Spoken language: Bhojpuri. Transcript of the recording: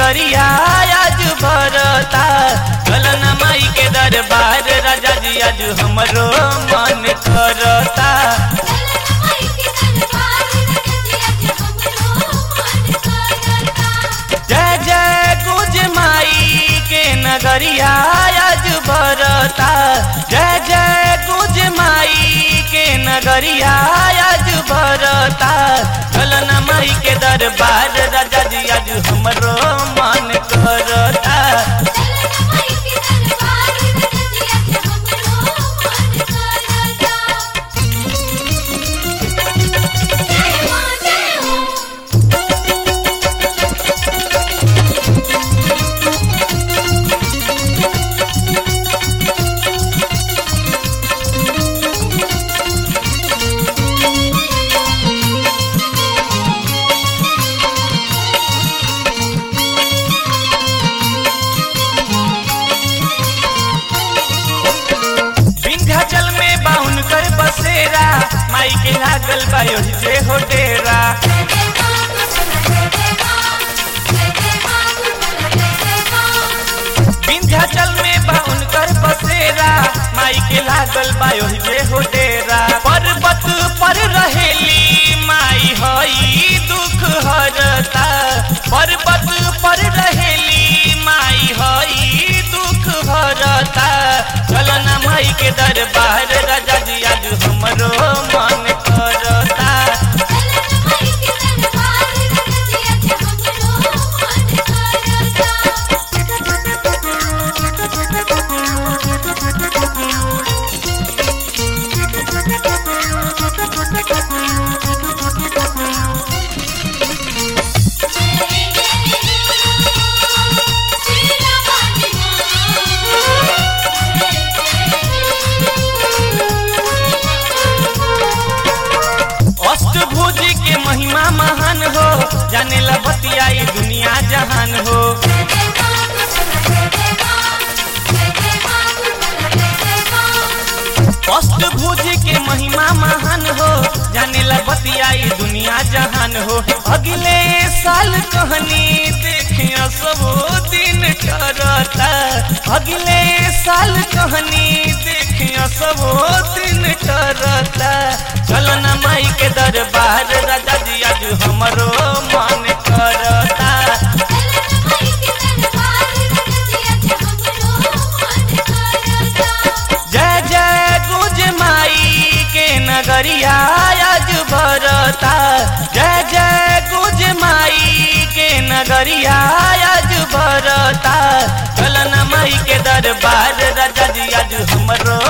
नगरिया आज भरता चलना माई के दरबार राजा जी आज हमरो मन करता। जय जय गुज माई के नगरिया आज भरता जय जय गुज माई के नगरिया आज भरता चलना माई के दरबार राजा जी आज हमरो मन करता। बसेरा माई के लागल बायो से हो डेरा विंध्याचल में बाउन कर बसेरा माई के लागल बायो से हो डेरा पर्वत पर रहेली माई हई दुख हरता पर्वत पर रहेली माई हई दुख हरता चलना माई के दरबार राजा जी आज हमरो मन करता। अष्टभुजी के महिमा महान हो जाने ला बतियाई दुनिया जहान हो अष्टभुजी के महिमा महान हो जाने ला बतियाई दुनिया जहान हो अगले साल कहानी देखिया सब दिन करता अगले साल कहानी देखिया सब दिन करता चलना माई के दरबार राजा जी आज हमरो मन करता। जय जय गुज माई के नगरिया आज भरता जय जय गुज माई के नगरिया आज भरता चलना माई के दरबार राजा जी आज हमरो